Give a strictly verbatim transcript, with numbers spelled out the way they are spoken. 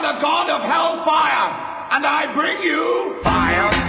the god of hellfire, and I bring you fire.